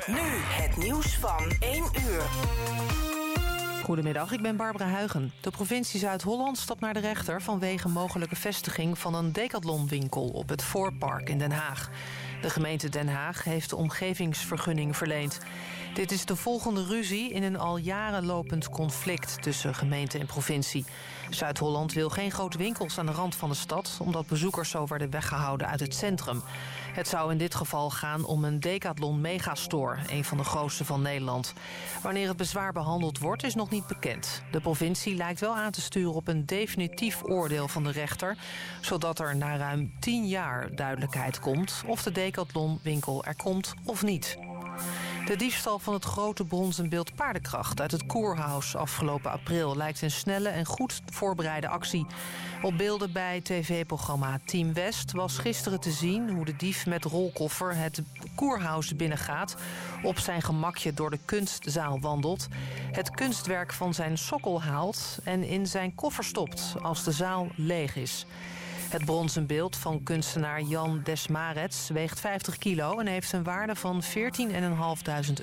Nu het nieuws van 1 uur. Goedemiddag, ik ben Barbara Huigen. De provincie Zuid-Holland stapt naar de rechter vanwege mogelijke vestiging van een Decathlon-winkel op het Voorpark in Den Haag. De gemeente Den Haag heeft de omgevingsvergunning verleend. Dit is de volgende ruzie in een al jaren lopend conflict tussen gemeente en provincie. Zuid-Holland wil geen grote winkels aan de rand van de stad, omdat bezoekers zo werden weggehouden uit het centrum. Het zou in dit geval gaan om een Decathlon Megastore, een van de grootste van Nederland. Wanneer het bezwaar behandeld wordt, is nog niet bekend. De provincie lijkt wel aan te sturen op een definitief oordeel van de rechter, zodat er na ruim 10 jaar duidelijkheid komt of de Decathlon-winkel er komt of niet. De diefstal van het grote bronzen beeld Paardenkracht uit het Koerhuis afgelopen april lijkt een snelle en goed voorbereide actie. Op beelden bij tv-programma Team West was gisteren te zien hoe de dief met rolkoffer het Koerhuis binnengaat, op zijn gemakje door de kunstzaal wandelt, het kunstwerk van zijn sokkel haalt en in zijn koffer stopt als de zaal leeg is. Het bronzen beeld van kunstenaar Jan Desmarets weegt 50 kilo en heeft een waarde van €14.500.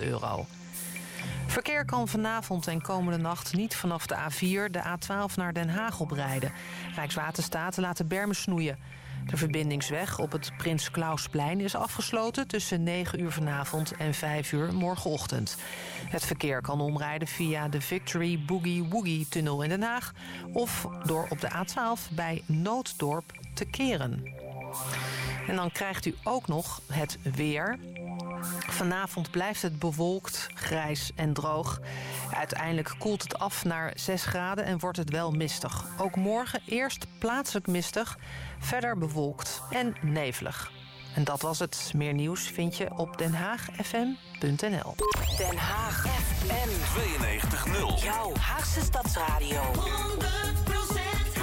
Verkeer kan vanavond en komende nacht niet vanaf de A4 de A12 naar Den Haag oprijden. Rijkswaterstaat laat de bermen snoeien. De verbindingsweg op het Prins Clausplein is afgesloten tussen 9 uur vanavond en 5 uur morgenochtend. Het verkeer kan omrijden via de Victory Boogie Woogie tunnel in Den Haag of door op de A12 bij Nooddorp te keren. En dan krijgt u ook nog het weer. Vanavond blijft het bewolkt, grijs en droog. Uiteindelijk koelt het af naar 6 graden en wordt het wel mistig. Ook morgen eerst plaatselijk mistig, verder bewolkt en nevelig. En dat was het. Meer nieuws vind je op denhaagfm.nl. Den Haag FM 92.0. Jouw Haagse Stadsradio. 100%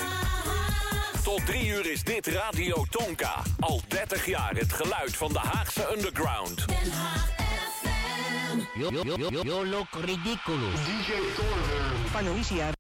Haag. Tot 3 uur is dit Radio Tonka. Al 30 jaar het geluid van de Haagse underground. Den Haag FM. Yo look ridiculous. DJ Thornburn. Panoisia.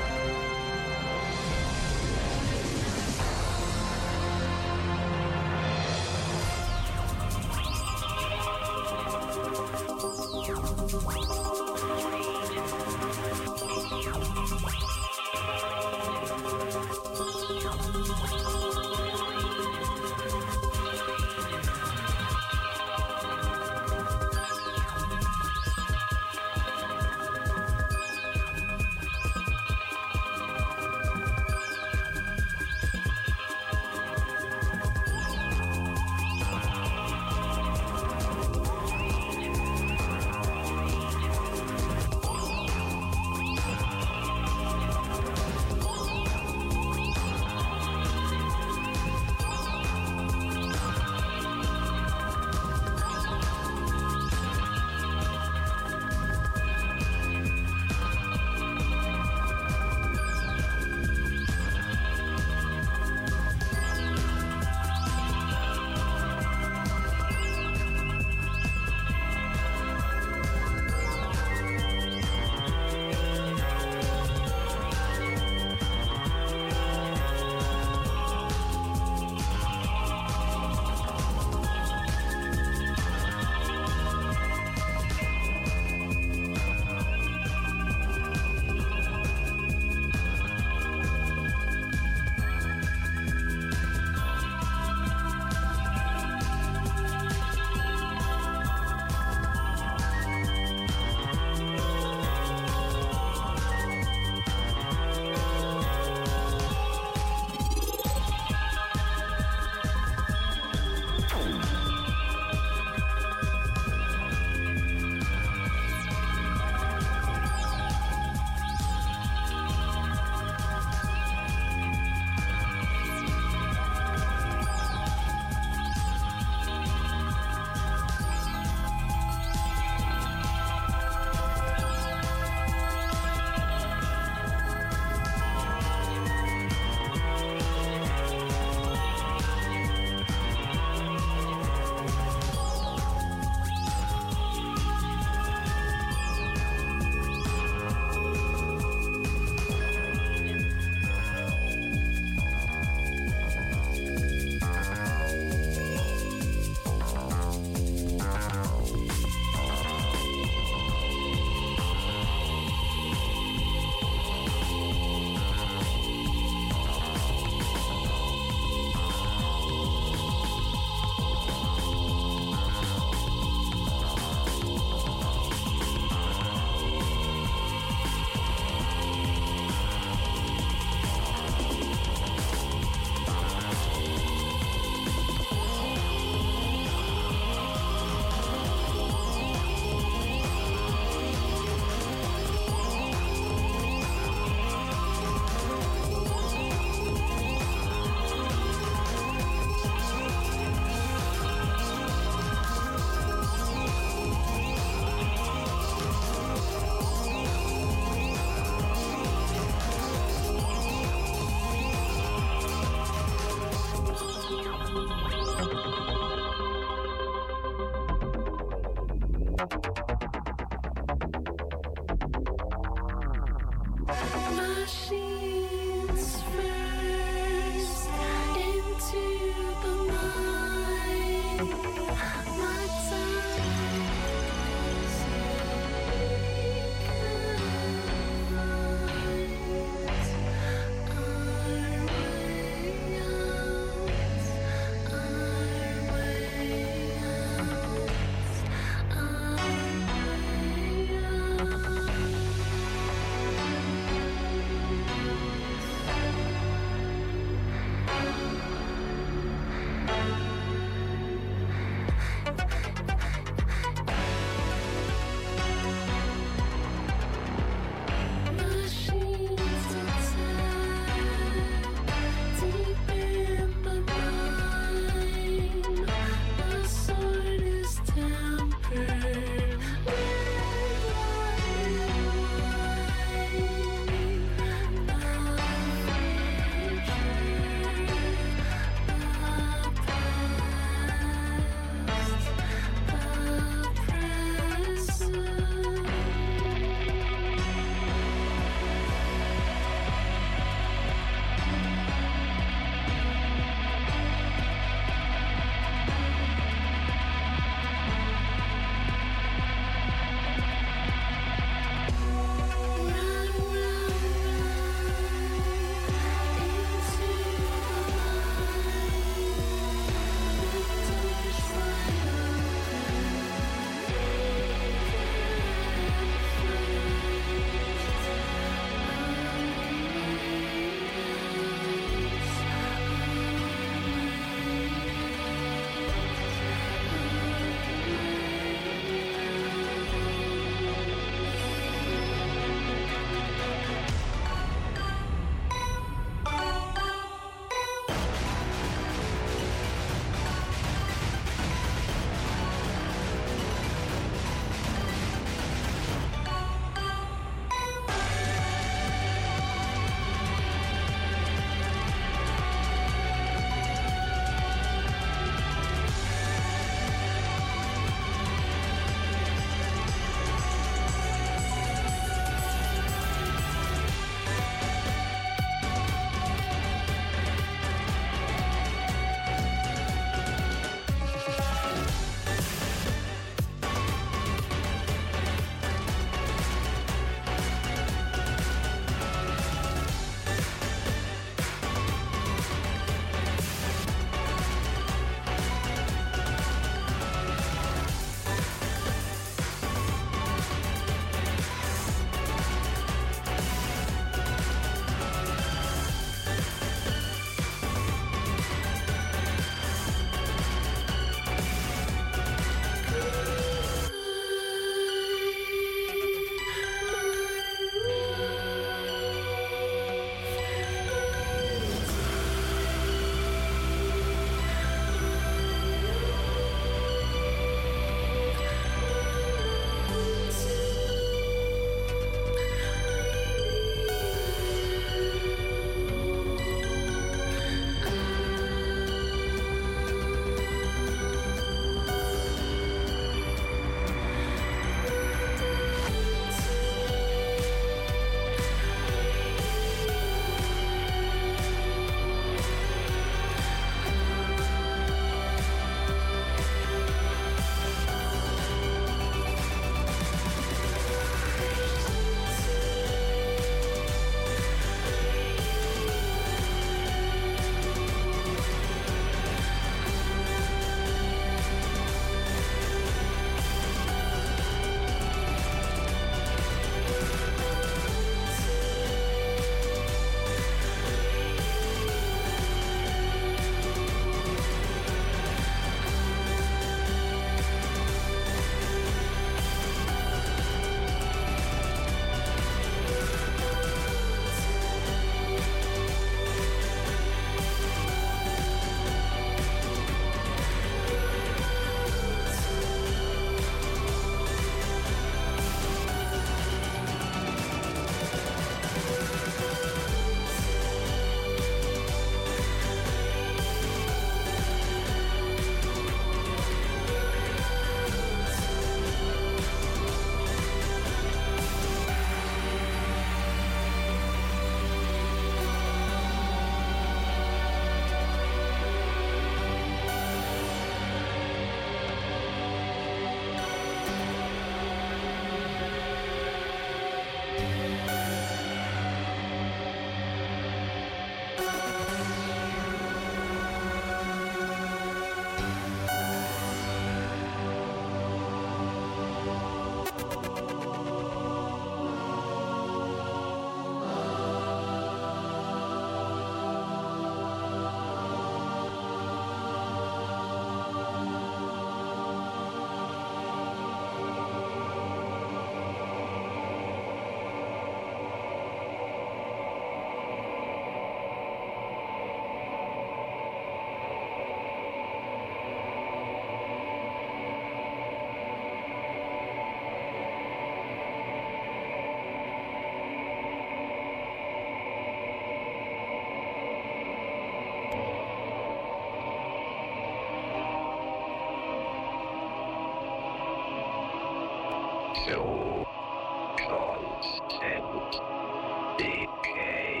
No constant decay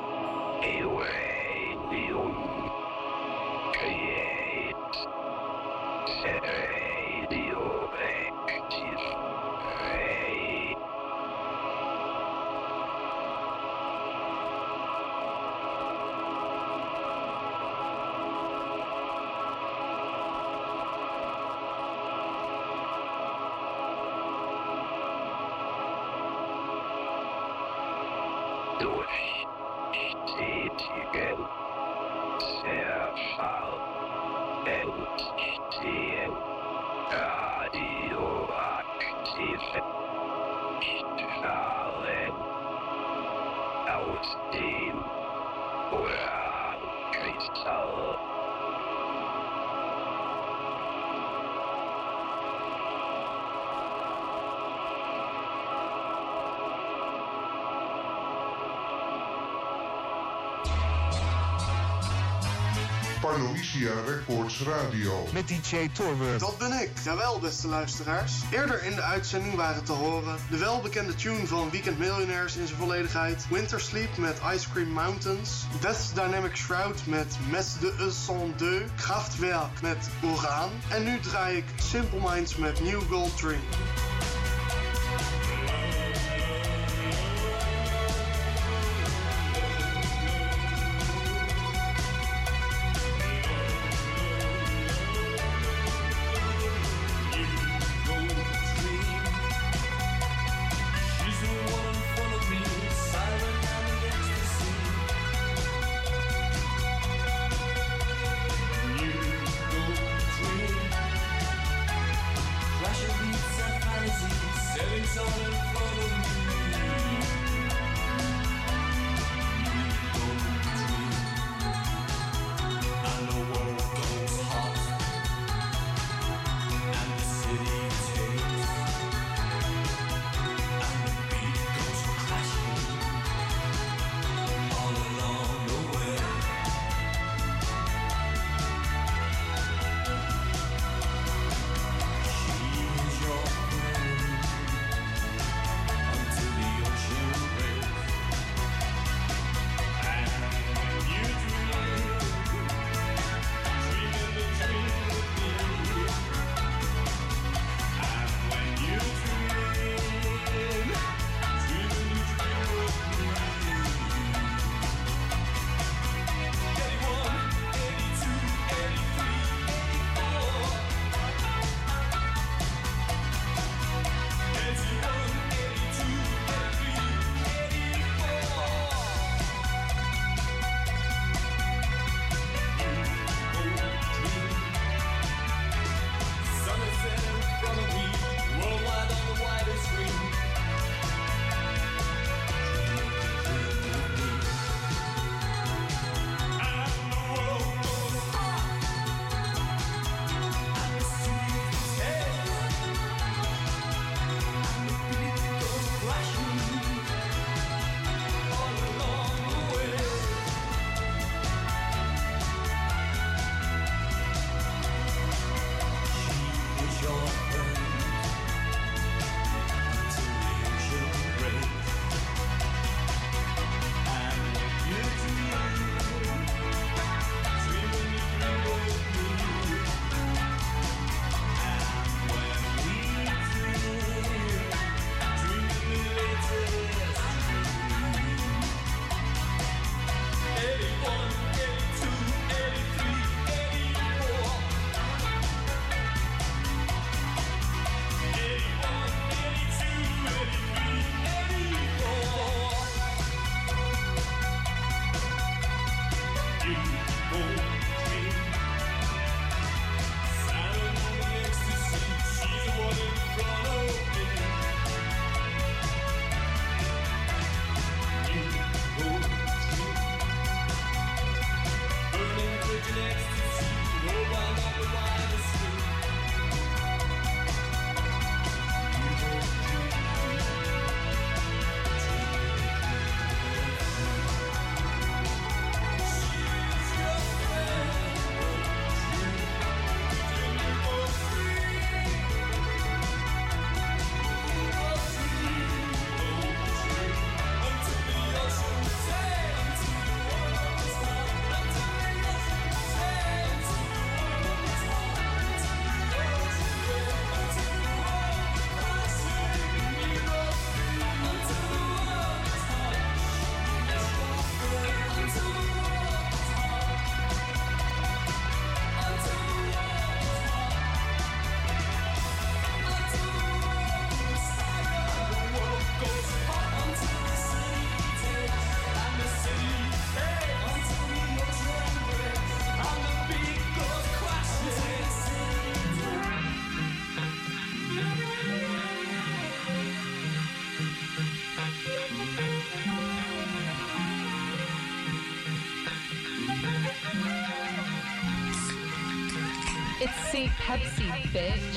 irradium creates radioactive ray. Durchstetigen, sehr scharf entstehen radioaktive Strahlen aus dem Urankristall. Parnoisia Records Radio. Met DJ Torwurm. Dat ben ik. Jawel, beste luisteraars. Eerder in de uitzending waren te horen de welbekende tune van Weekend Millionaires in zijn volledigheid, Winter Sleep met Ice Cream Mountains, Death's Dynamic Shroud met Mes de E102, Kraftwerk met Uran en nu draai ik Simple Minds met New Gold Dream. Russia beats and finally It's St. Pepsi, bitch.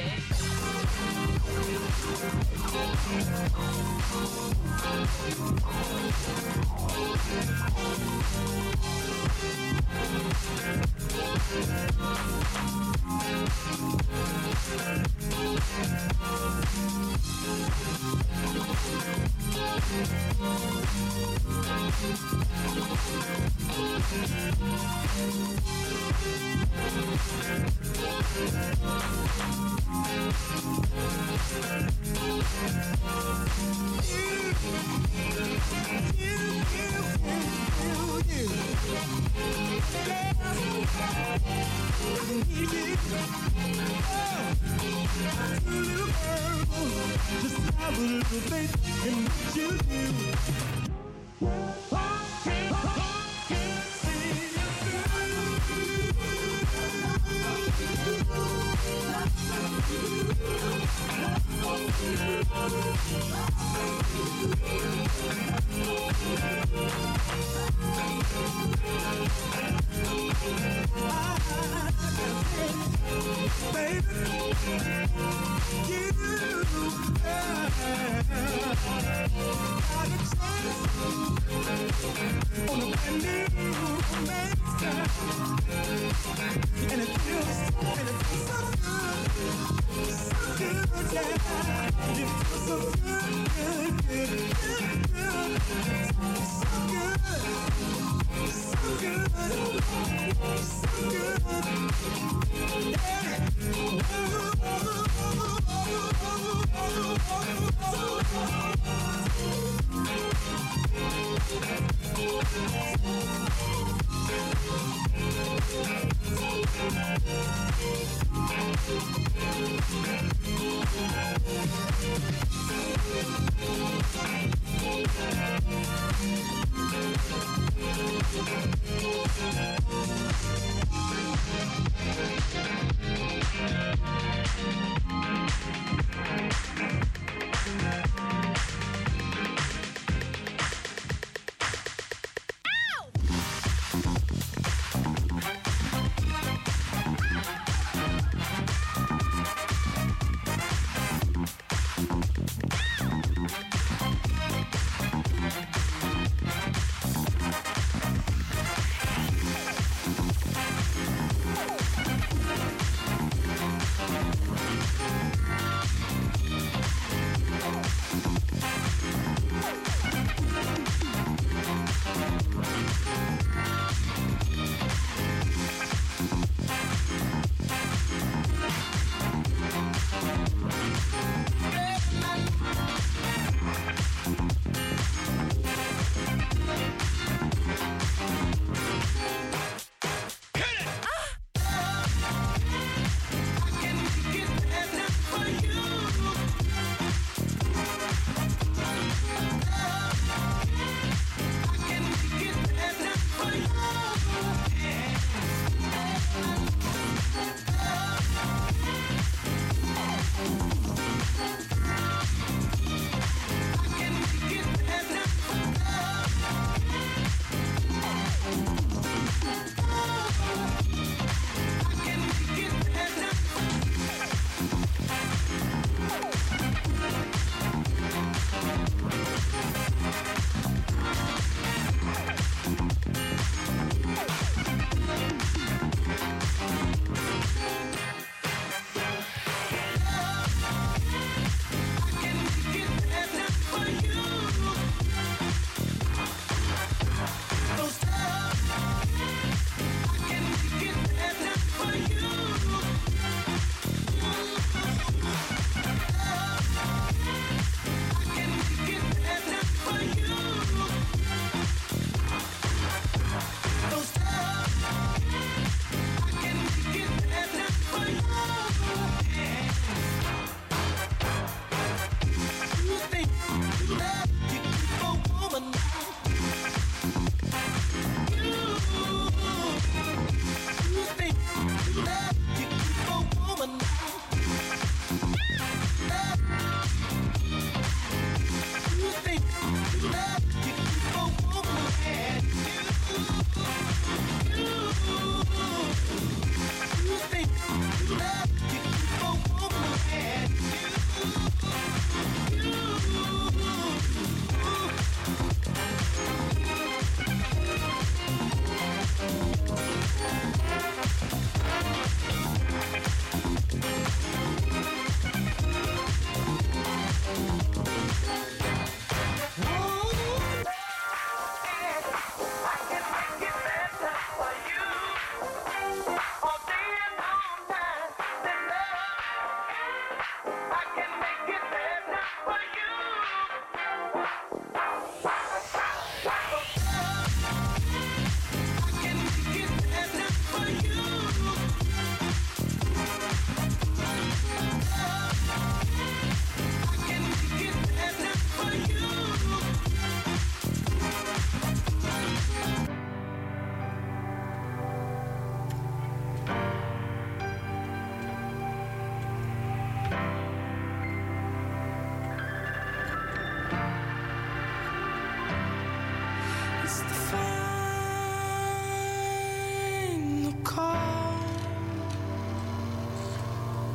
Just have a little faith in what you do.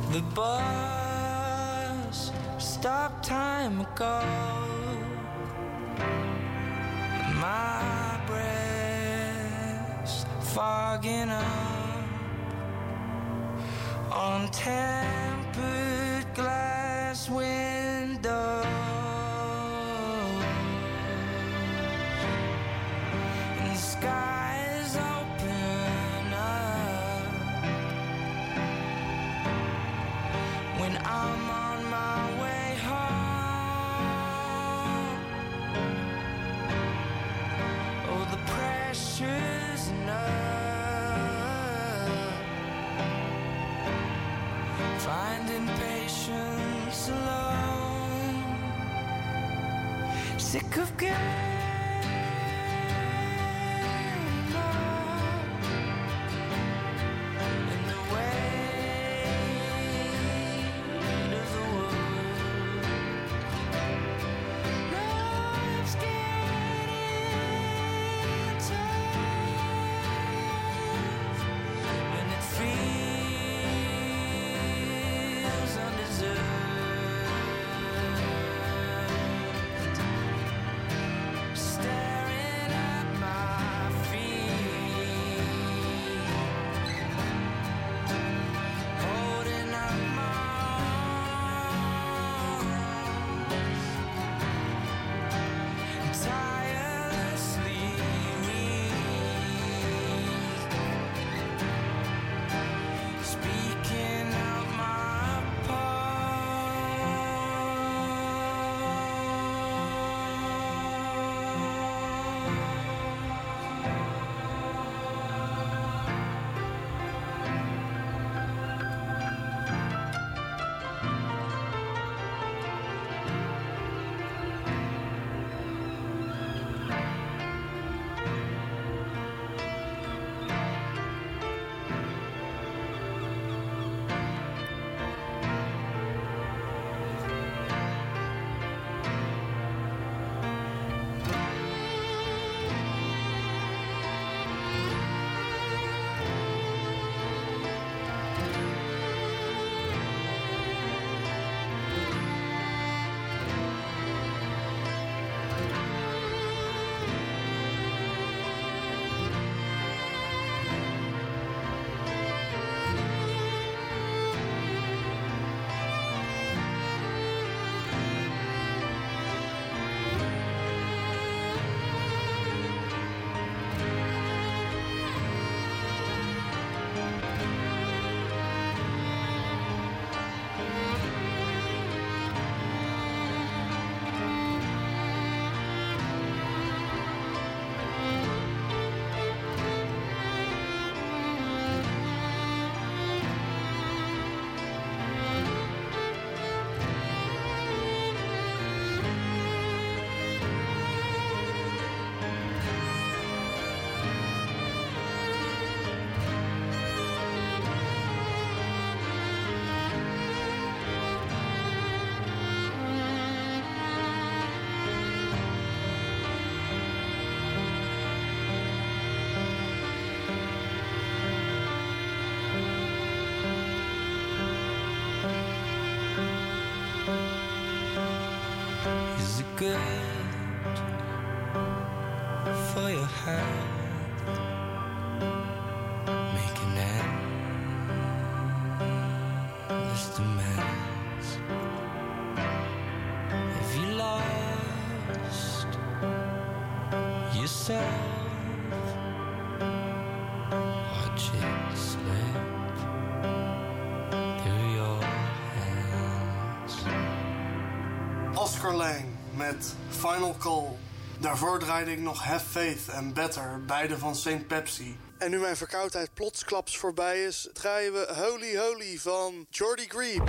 The bus stopped time ago. My breath's fogging up on tempered glass windows. And the skies open up when I'm on my way home. Oh, the pressure's enough. Finding patience alone. Sick of getting up in the weight of the world. Love's getting tough when it feels undeserved. Staring at my feet, holding up my arms, tirelessly weak, speaking out my is it good for your health? Making endless demands. Have you lost yourself? Watch it slip through your hands. Oscar Lang met Final Call. Daarvoor draaide ik nog Have Faith en Better, beide van St. Pepsi. En nu mijn verkoudheid plotsklaps voorbij is, draaien we Holy Holy van Jordy Green.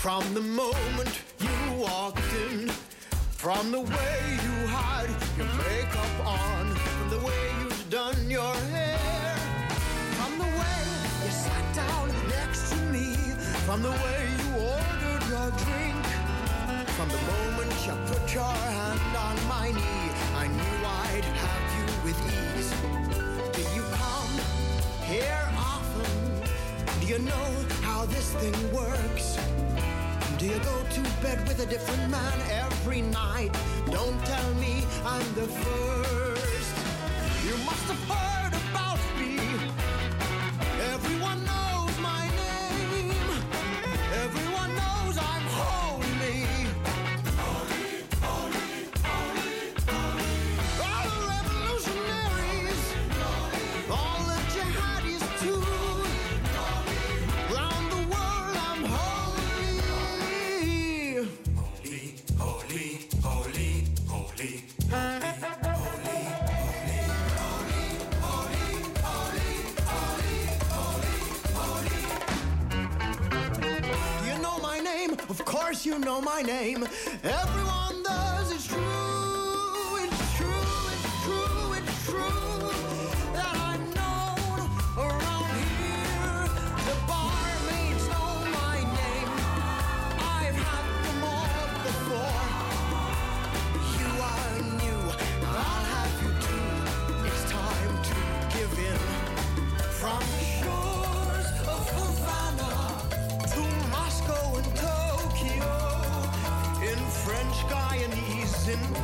From the moment you walked in, from the way you had your makeup on, from the way you've done your hair, from the way you sat down next to me, from the way you ordered your drink, from the moment you put your hand on my knee, I knew I'd have you with ease. Do you come here often? Do you know how this thing works? Do you go to bed with a different man every night? Don't tell me I'm the first. You must have heard about me. Everyone knows my name. Everyone knows I'm holy. Holy, holy, holy, holy. All the revolutionaries, all the jihadis too. Round the world I'm holy. Holy, holy, holy, holy. Of course you know my name. Everyone does. It's true. It's true. It's true. It's true that I'm known around here. The barmaids know my name. I've had them all before. You are new. I'll have you too. It's time to give in. From the shores of Havana to Moscow and Tokyo, in French Guyanese, in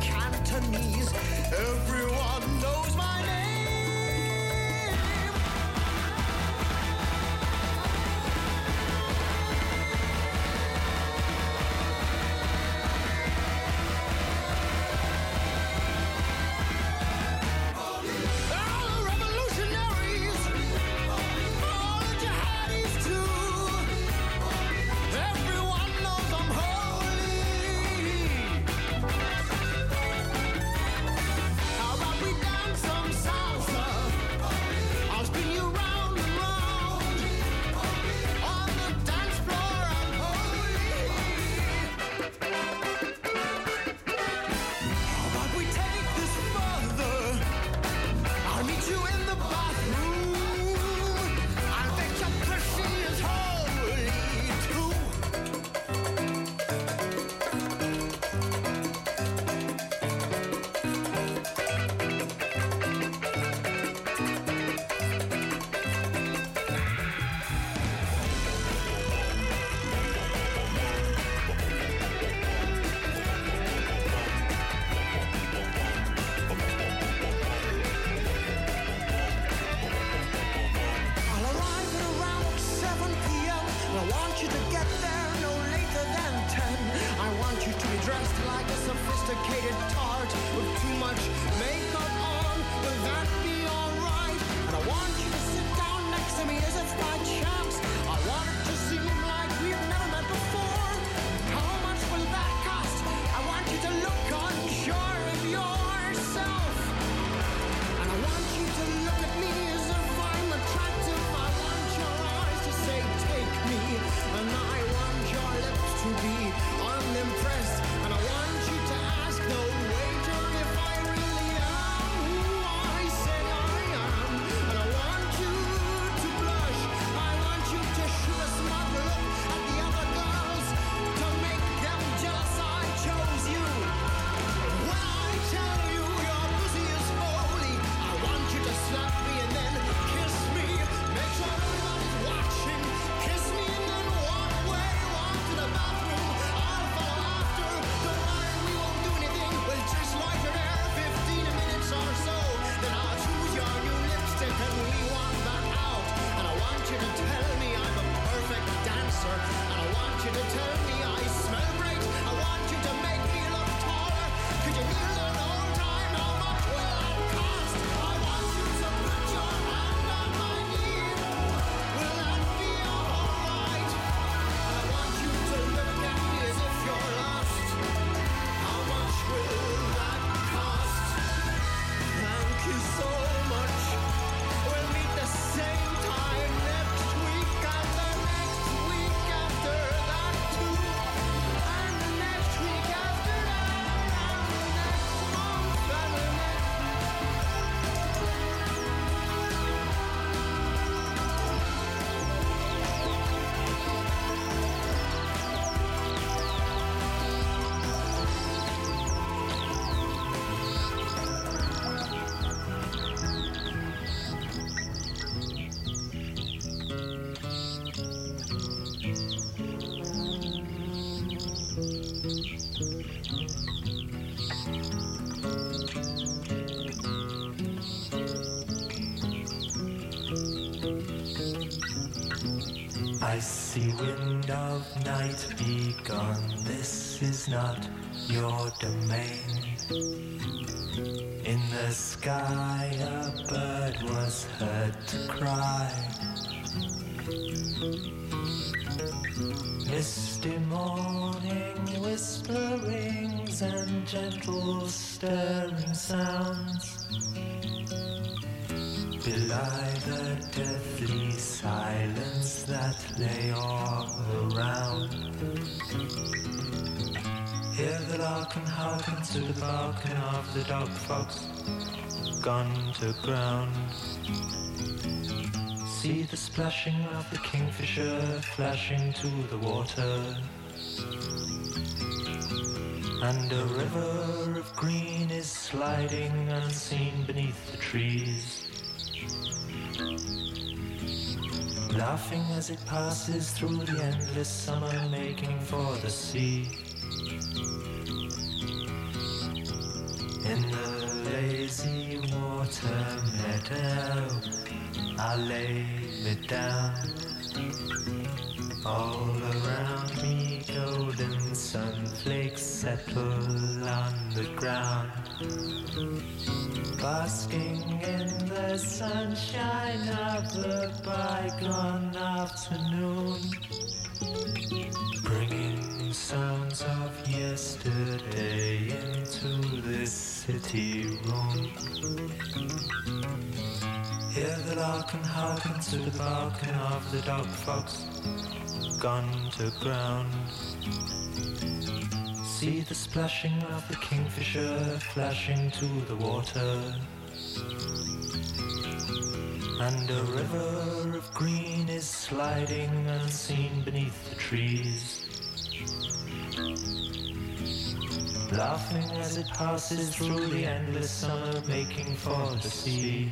Icy wind of night, be gone, this is not your domain. In the sky a bird was heard to cry. Misty morning whisperings and gentle stirring sounds belie the deathly silence that lay all around. Hear the lark and hearken to the barking of the dog fox gone to ground. See the splashing of the kingfisher flashing to the water, and a river of green is sliding unseen beneath the trees, laughing as it passes through the endless summer, making for the sea. In the lazy water meadow I lay me down. All around me golden sunflakes settle on the ground, basking in the sunshine of the bygone afternoon, bringing sounds of yesterday into this city room. Hear the lark and hearken to the barking of the dog fox gone to ground. See the splashing of the kingfisher flashing to the water, and a river of green is sliding unseen beneath the trees, laughing as it passes through the endless summer, making for the sea.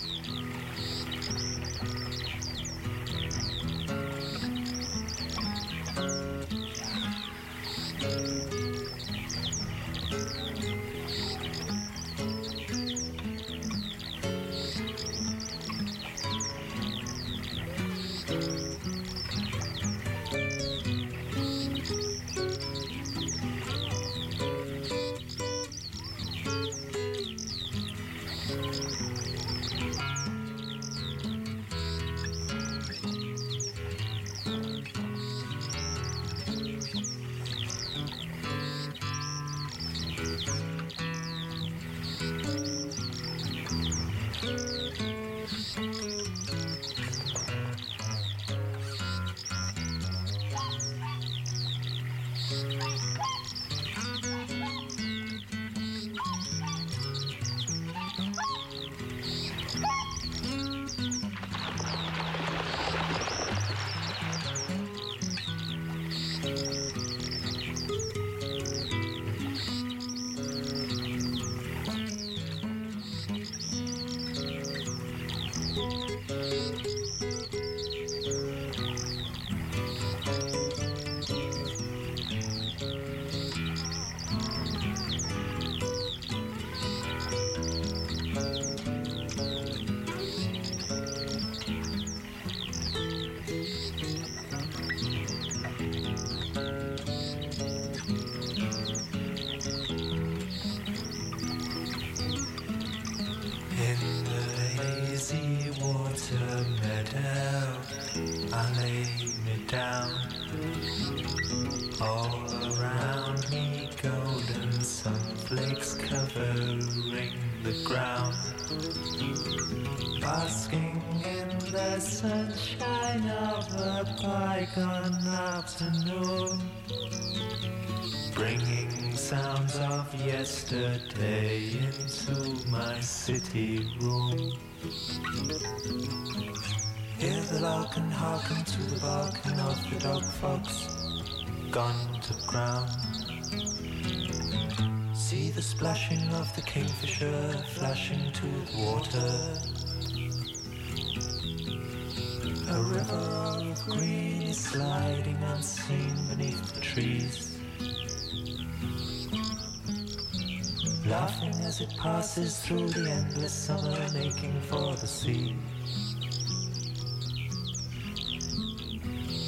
Bringing sounds of yesterday into my city room. Hear the lark and hearken to the barking of the dog fox gone to ground. See the splashing of the kingfisher flashing to the water. A river of green is sliding unseen beneath the trees, laughing as it passes through the endless summer, making for the sea.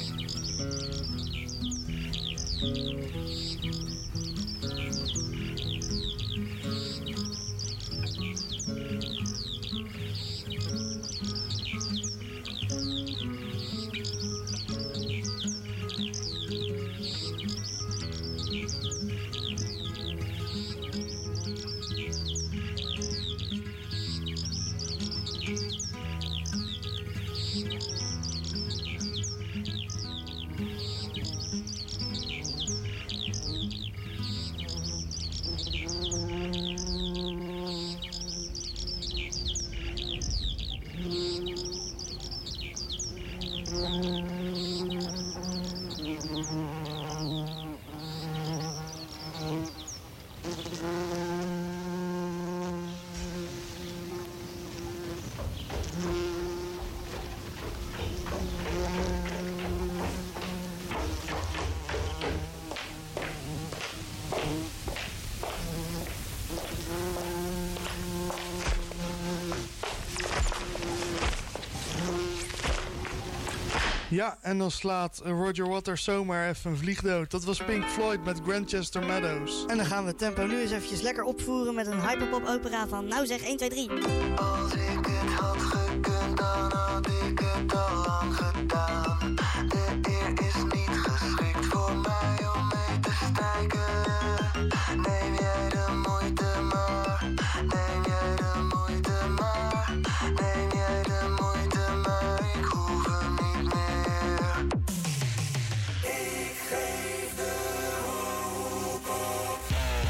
Ja, en dan slaat Roger Waters zomaar even een vliegdood. Dat was Pink Floyd met Grantchester Meadows. En dan gaan we het tempo nu eens eventjes lekker opvoeren met een hyperpop opera van nou zeg 1, 2, 3. Als ik het had gekund, dan had ik het al lang gedaan. De eer is niet geschikt voor mij om mee te stijgen. Neem jij de moeite maar, neem jij de moeite maar, neem jij de moeite maar, ik hoef hem niet meer. Ik geef de hoop op,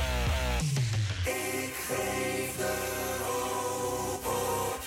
ik geef de hoop op,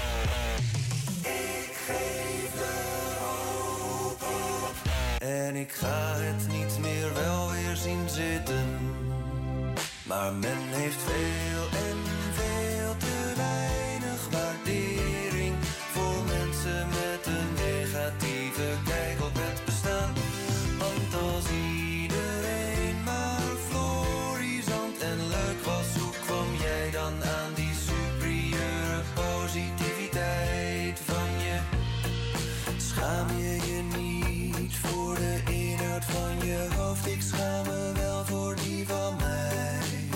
ik geef de hoop op. En ik ga het niet meer wel weer zien zitten. Maar men heeft veel en veel te weinig waardering voor mensen met een negatieve kijk op het bestaan. Want als iedereen maar florisant en leuk was, hoe kwam jij dan aan die superieure positiviteit van je? Schaam je je niet voor de inhoud van je hoofd? Ik schaam me wel voor die van mij.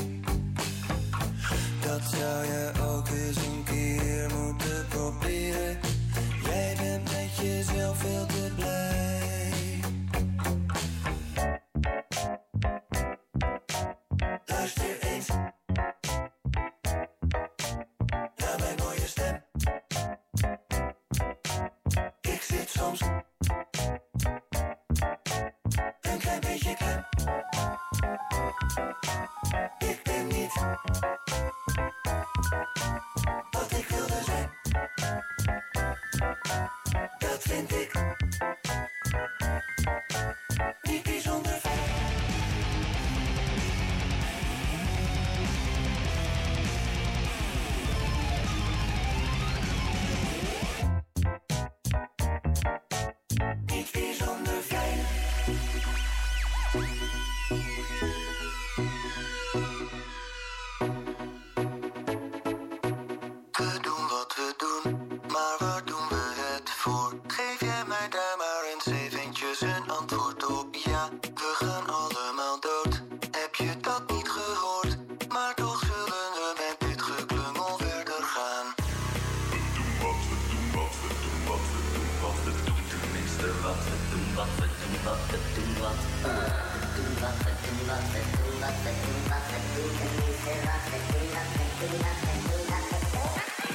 Dat zou je ook eens een keer moeten proberen. Jij bent met jezelf veel te blij. Luister eens naar mijn mooie stem. Ik zit soms een klein beetje klem. Ik ben niet wat ik wilde zijn. Dat vind ik niet bijzonder fijn. Niet bijzonder fijn. We doen wat we doen, maar waar doen we het voor? Geef jij mij daar maar eens eventjes een antwoord op? Ja, we gaan allemaal dood. Heb je dat niet gehoord? Maar toch zullen we met dit geklungel verder gaan. We doen wat we doen, wat we doen, wat we doen, wat we doen. Tenminste wat we doen, wat we doen, wat we doen, wat we doen. Wat we doen, wat we doen, wat we doen, wat we doen. Tenminste wat we doen, wat we doen, wat we doen, wat we doen.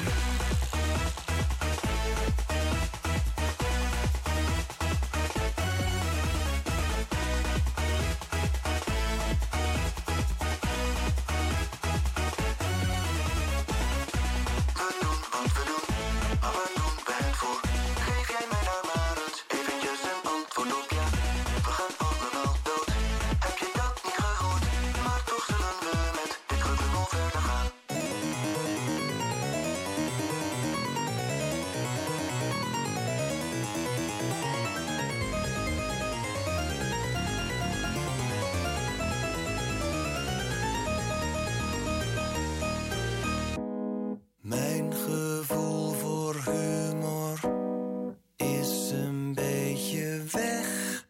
Mijn gevoel voor humor is een beetje weg.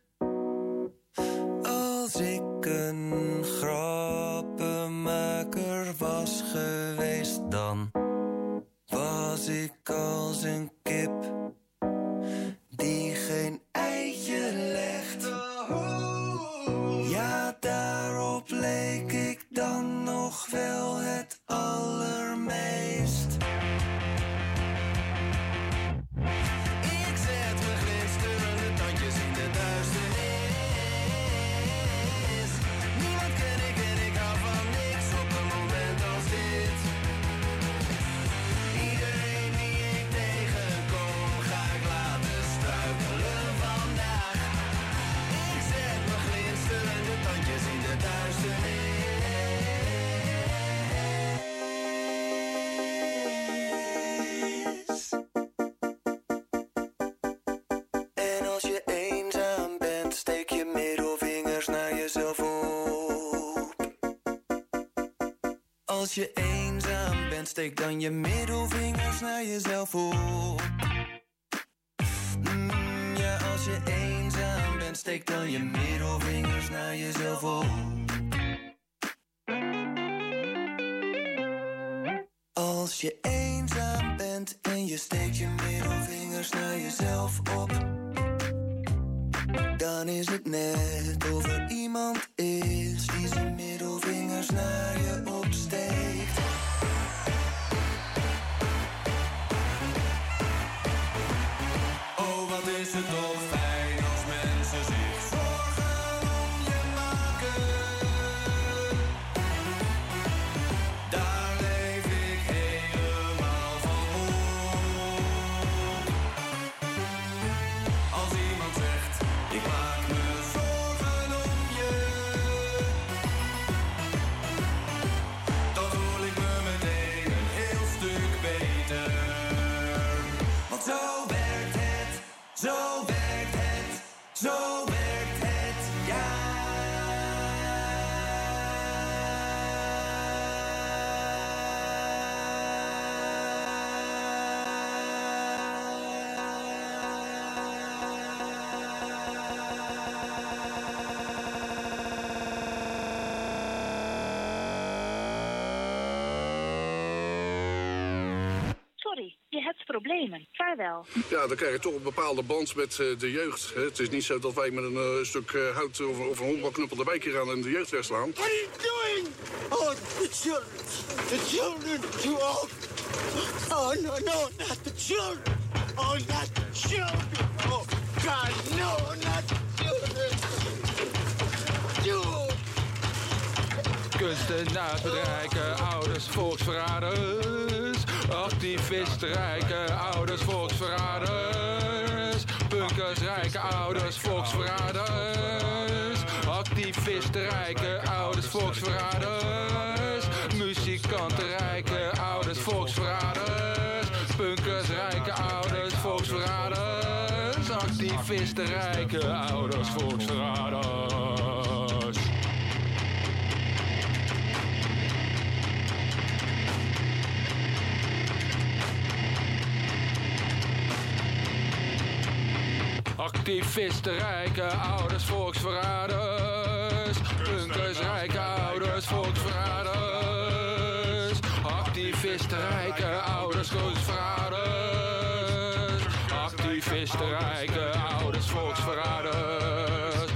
Als ik een grappenmaker was geweest, dan was ik als een kip die geen eitje legt. Ja, daarop leek ik dan nog wel het allermeest. Ik zet mijn glinsterende tandjes in de duisternis. Niemand ken ik en ik hou van niks op een moment als dit. Iedereen die ik tegenkom ga ik laten struikelen vandaag. Ik zet mijn glinsterende tandjes in de duisternis. En als je eenzaam bent, steek je middelvingers naar jezelf op. Als je eenzaam bent, steek dan je middelvingers naar jezelf op. Ja, als je eenzaam bent, steek dan je middelvingers naar jezelf op. Als je eenzaam bent en je steekt je middelvingers naar jezelf op, dan is het net of er iemand is die zijn middelvingers naar je opsteekt. Oh, wat is het toch fijn als mensen zich zorgen om je maken. Daar leef ik helemaal van op. Als iemand zegt, ik maak me zorgen om je, dan voel ik me meteen een heel stuk beter. Want zo werkt het, zo werkt het, zo werkt het, ja. Sorry, je hebt problemen. Vaarwel. Ja, dan krijg je toch een bepaalde band met de jeugd. Hè. Het is niet zo dat wij met een stuk hout of een honkbalknuppel erbij gaan en de jeugd wegslaan. What are you doing? Oh, the children. The children. Too old. Oh, no, no, not the children. Oh, not the children. Oh, God, no, not the children. Dude. Kunstenaars, bedrijken, ouders, volksverraders. Activisten, rijken, ouders, volksverraders. Punkers, rijken, ouders, volksverraders. Activisten, rijken, ouders, volksverraders. Muzikanten, rijken, ouders, volksverraders. Punkers, rijken, ouders, volksverraders. Activisten, rijken, ouders, volksverraders. Activisten, rijken, ouders, volksverraders. Punkers, rijken, ouders, volksverraders. Activisten, rijken, ouders, volksverraders. Activisten, rijken, ouders, volksverraders.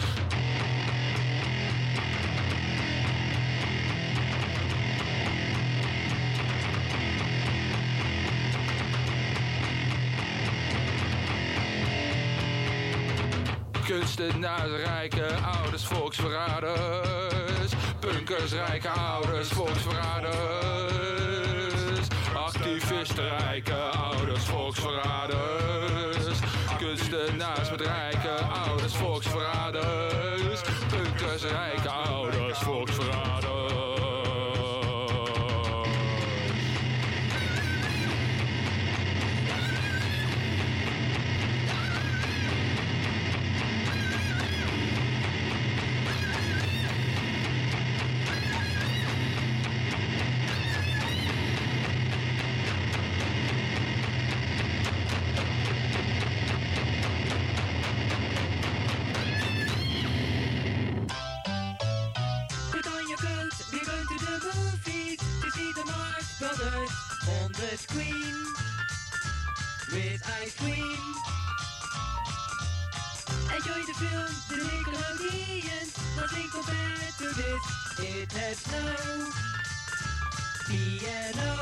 Kunstenaars, rijken, ouders, volksverraders. Punkers, rijken, ouders, volksverraders. Activisten, rijken, ouders, volksverraders. Kunstenaars, rijken, ouders, volksverraders. Punkers, rijken, ouders, volksverraders. On the screen with ice cream. Enjoy the film, the Nickelodeon. Nothing compared to this. It has no piano.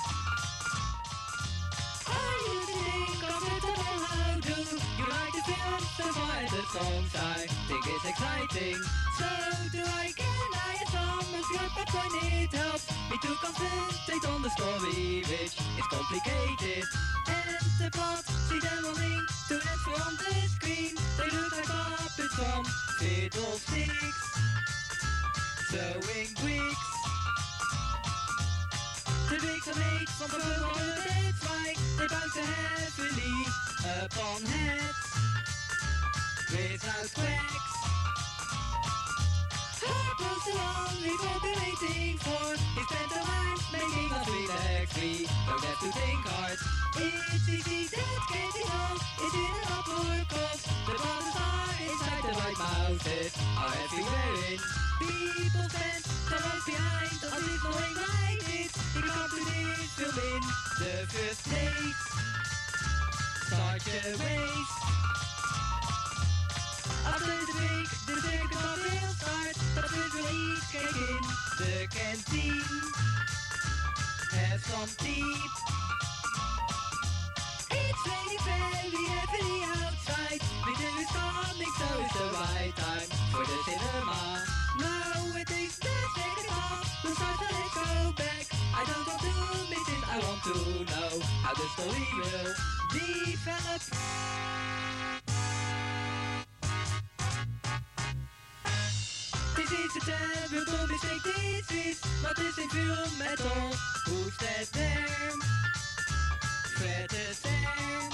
Are you think of it all? How do you like the film so far? The songs I think it's exciting. So do I. Can I a Thomas good, but when it helps me to concentrate on the story, which is complicated. And the plot, see them rolling to dance from the screen. They look like puppets from Fiddlesticks, sewing bricks. The bricks are made from the wood, that's why they bounce heavily upon heads without cracks. Who's the one we've all been waiting for? He spent the time making us relax. We don't have to think hard. It's easy, that getting on. It's in an upward course. The bottom people's band, they're right behind, as if knowing like this. You can't do this, film in the first place. Start your race. After the break, the circus will start. But first we'll eat cake in the canteen. Have some tea. It's raining very heavily outside. Winter is coming, so it's the right time for the cinema. Now it is the second half. We'll start to let's go back. I don't want to miss it, I want to know how the story will develop. This is the time, we'll don't mistake this is not this in film at all. Who's that there? Fred Astaire.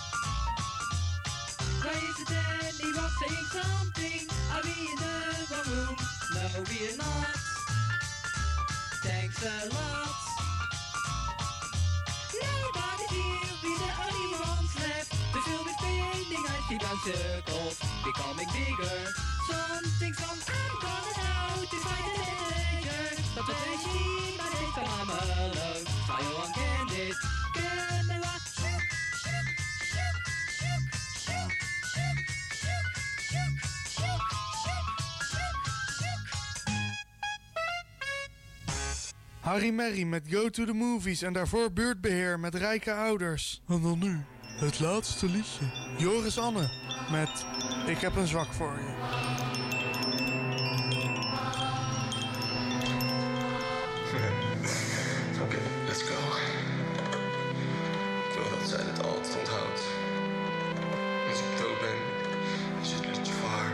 Why is it anyone saying something? Are we in the wrong room? No, we're not. Thanks a lot. Nobody's here, we're the only ones left. The film is spinning, I see round circles becoming bigger. Something's wrong, I'm gonna know to find it later. But when I see my days come, I'm alone. Smile on candid, camera. Shook, shook, shook, shook, shook, shook, shook, shook, shook, shook, shook, shook. Harry Merry met Go to the Movies en daarvoor Buurtbeheer met Rijke Ouders. En dan nu het laatste liedje. Joris Anne met Ik heb een zwak voor je. Oké, let's go. Ik wil dat zij het altijd onthoudt. Als ik dood ben, is het liedje voor haar.